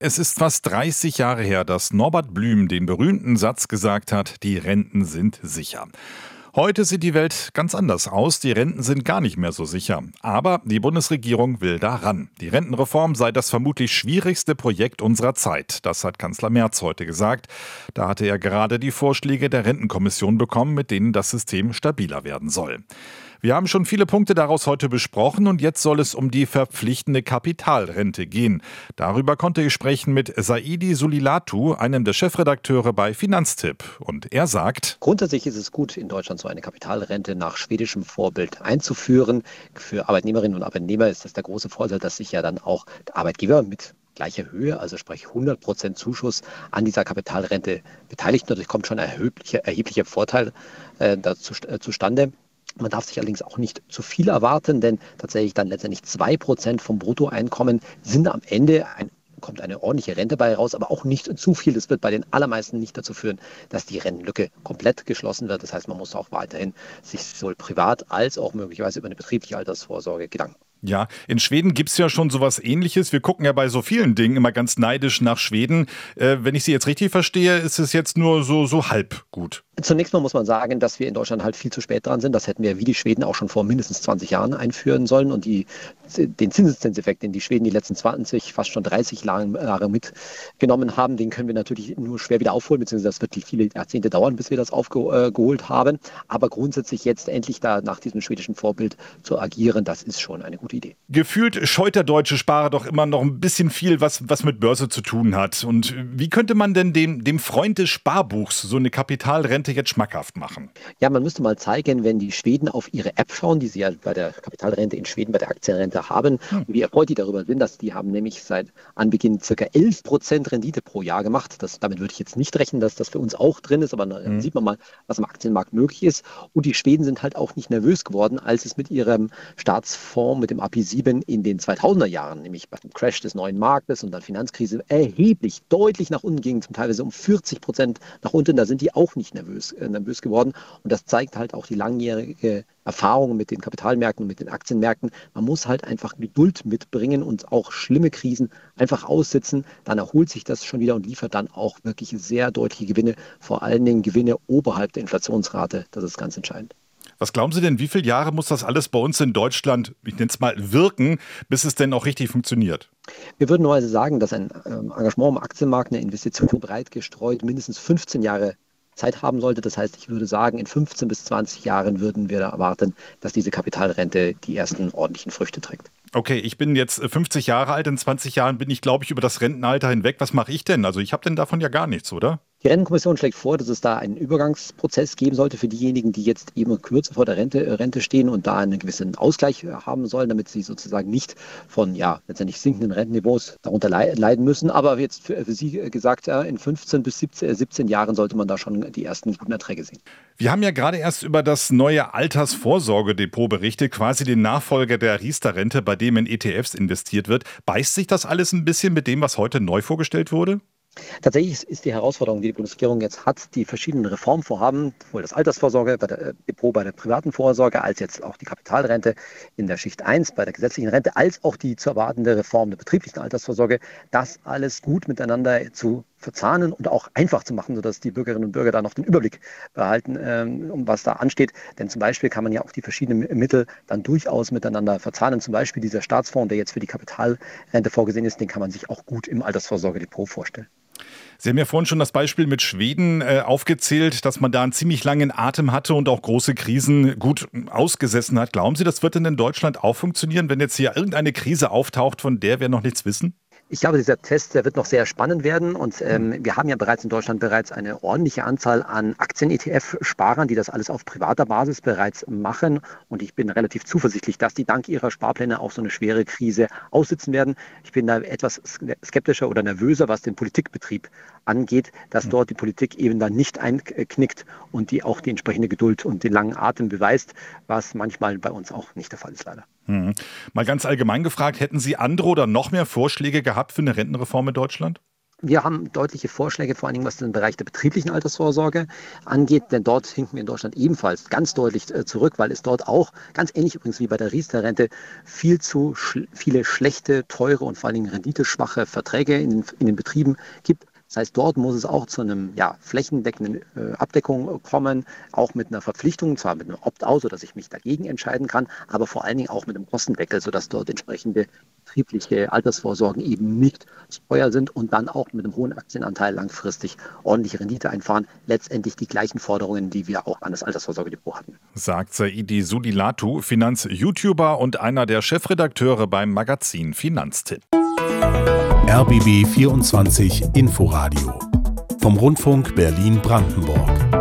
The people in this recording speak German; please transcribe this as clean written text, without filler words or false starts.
Es ist fast 30 Jahre her, dass Norbert Blüm den berühmten Satz gesagt hat, die Renten sind sicher. Heute sieht die Welt ganz anders aus, die Renten sind gar nicht mehr so sicher. Aber die Bundesregierung will da ran. Die Rentenreform sei das vermutlich schwierigste Projekt unserer Zeit. Das hat Kanzler Merz heute gesagt. Da hatte er gerade die Vorschläge der Rentenkommission bekommen, mit denen das System stabiler werden soll. Wir haben schon viele Punkte daraus heute besprochen und jetzt soll es um die verpflichtende Kapitalrente gehen. Darüber konnte ich sprechen mit Saidi Sulilatu, einem der Chefredakteure bei Finanztipp. Und er sagt: Grundsätzlich ist es gut, in Deutschland so eine Kapitalrente nach schwedischem Vorbild einzuführen. Für Arbeitnehmerinnen und Arbeitnehmer ist das der große Vorteil, dass sich ja dann auch der Arbeitgeber mit gleicher Höhe, also sprich 100% Zuschuss an dieser Kapitalrente beteiligt. Dadurch kommt schon ein erheblicher Vorteil zustande. Man darf sich allerdings auch nicht zu viel erwarten, denn tatsächlich dann letztendlich 2% vom Bruttoeinkommen sind am Ende kommt eine ordentliche Rente bei raus, aber auch nicht zu viel. Das wird bei den allermeisten nicht dazu führen, dass die Rentenlücke komplett geschlossen wird. Das heißt, man muss auch weiterhin sich sowohl privat als auch möglicherweise über eine betriebliche Altersvorsorge Gedanken machen. Ja, in Schweden gibt's ja schon sowas Ähnliches. Wir gucken ja bei so vielen Dingen immer ganz neidisch nach Schweden. Wenn ich Sie jetzt richtig verstehe, ist es jetzt nur so halb gut. Zunächst mal muss man sagen, dass wir in Deutschland halt viel zu spät dran sind. Das hätten wir wie die Schweden auch schon vor mindestens 20 Jahren einführen sollen. Und den Zinseszinseffekt, den die Schweden die letzten 20, fast schon 30 Jahre mitgenommen haben, den können wir natürlich nur schwer wieder aufholen, beziehungsweise das wird viele Jahrzehnte dauern, bis wir das aufgeholt haben. Aber grundsätzlich jetzt endlich da nach diesem schwedischen Vorbild zu agieren, das ist schon eine gute Idee. Gefühlt scheut der deutsche Sparer doch immer noch ein bisschen viel, was mit Börse zu tun hat. Und wie könnte man denn dem Freund des Sparbuchs so eine Kapitalrente jetzt schmackhaft machen? Ja, man müsste mal zeigen, wenn die Schweden auf ihre App schauen, die sie ja bei der Kapitalrente in Schweden, bei der Aktienrente haben, und wie erfreut die darüber sind, dass die haben nämlich seit Anbeginn ca. 11% Rendite pro Jahr gemacht. Damit würde ich jetzt nicht rechnen, dass das für uns auch drin ist, aber dann sieht man mal, was am Aktienmarkt möglich ist. Und die Schweden sind halt auch nicht nervös geworden, als es mit ihrem Staatsfonds, mit dem AP7 in den 2000er Jahren, nämlich bei dem Crash des neuen Marktes und dann Finanzkrise, erheblich, deutlich nach unten ging, zum Teilweise um 40% nach unten. Da sind die auch nicht nervös geworden. Und das zeigt halt auch die langjährige Erfahrung mit den Kapitalmärkten und mit den Aktienmärkten. Man muss halt einfach Geduld mitbringen und auch schlimme Krisen einfach aussitzen. Dann erholt sich das schon wieder und liefert dann auch wirklich sehr deutliche Gewinne, vor allen Dingen Gewinne oberhalb der Inflationsrate. Das ist ganz entscheidend. Was glauben Sie denn, wie viele Jahre muss das alles bei uns in Deutschland, ich nenne es mal, wirken, bis es denn auch richtig funktioniert? Wir würden nur also sagen, dass ein Engagement am Aktienmarkt, eine Investition breit gestreut, mindestens 15 Jahre Zeit haben sollte. Das heißt, ich würde sagen, in 15 bis 20 Jahren würden wir erwarten, dass diese Kapitalrente die ersten ordentlichen Früchte trägt. Okay, ich bin jetzt 50 Jahre alt, in 20 Jahren bin ich, glaube ich, über das Rentenalter hinweg. Was mache ich denn? Also ich habe denn davon ja gar nichts, oder? Die Rentenkommission schlägt vor, dass es da einen Übergangsprozess geben sollte für diejenigen, die jetzt eben kürzer vor der Rente stehen und da einen gewissen Ausgleich haben sollen, damit sie sozusagen nicht von letztendlich sinkenden Rentenniveaus darunter leiden müssen. Aber jetzt für Sie gesagt, in 15 bis 17 Jahren sollte man da schon die ersten guten Erträge sehen. Wir haben ja gerade erst über das neue Altersvorsorgedepot berichtet, quasi den Nachfolger der Riester-Rente, bei dem in ETFs investiert wird. Beißt sich das alles ein bisschen mit dem, was heute neu vorgestellt wurde? Tatsächlich ist die Herausforderung, die die Bundesregierung jetzt hat, die verschiedenen Reformvorhaben, sowohl das Altersvorsorge, Depot bei der privaten Vorsorge, als jetzt auch die Kapitalrente in der Schicht 1 bei der gesetzlichen Rente, als auch die zu erwartende Reform der betrieblichen Altersvorsorge, das alles gut miteinander zu verzahnen und auch einfach zu machen, sodass die Bürgerinnen und Bürger da noch den Überblick behalten, um was da ansteht. Denn zum Beispiel kann man ja auch die verschiedenen Mittel dann durchaus miteinander verzahnen. Zum Beispiel dieser Staatsfonds, der jetzt für die Kapitalrente vorgesehen ist, den kann man sich auch gut im Altersvorsorgedepot vorstellen. Sie haben ja vorhin schon das Beispiel mit Schweden aufgezählt, dass man da einen ziemlich langen Atem hatte und auch große Krisen gut ausgesessen hat. Glauben Sie, das wird denn in Deutschland auch funktionieren, wenn jetzt hier irgendeine Krise auftaucht, von der wir noch nichts wissen? Ich glaube, dieser Test, der wird noch sehr spannend werden und wir haben ja in Deutschland eine ordentliche Anzahl an Aktien-ETF-Sparern, die das alles auf privater Basis bereits machen und ich bin relativ zuversichtlich, dass die dank ihrer Sparpläne auch so eine schwere Krise aussitzen werden. Ich bin da etwas skeptischer oder nervöser, was den Politikbetrieb angeht, dass dort die Politik eben dann nicht einknickt und die auch die entsprechende Geduld und den langen Atem beweist, was manchmal bei uns auch nicht der Fall ist, leider. Mal ganz allgemein gefragt, hätten Sie andere oder noch mehr Vorschläge gehabt für eine Rentenreform in Deutschland? Wir haben deutliche Vorschläge, vor allen Dingen was den Bereich der betrieblichen Altersvorsorge angeht, denn dort hinken wir in Deutschland ebenfalls ganz deutlich zurück, weil es dort auch, ganz ähnlich übrigens wie bei der Riester-Rente, viel zu viele schlechte, teure und vor allen Dingen renditeschwache Verträge in den Betrieben gibt. Das heißt, dort muss es auch zu einem flächendeckenden Abdeckung kommen, auch mit einer Verpflichtung, zwar mit einem Opt-out, sodass ich mich dagegen entscheiden kann, aber vor allen Dingen auch mit einem Kostendeckel, sodass dort entsprechende betriebliche Altersvorsorgen eben nicht zu teuer sind und dann auch mit einem hohen Aktienanteil langfristig ordentliche Rendite einfahren. Letztendlich die gleichen Forderungen, die wir auch an das Altersvorsorgedepot hatten. Sagt Saidi Sudilatu, Finanz-YouTuber und einer der Chefredakteure beim Magazin Finanztipp. RBB 24 Inforadio vom Rundfunk Berlin-Brandenburg.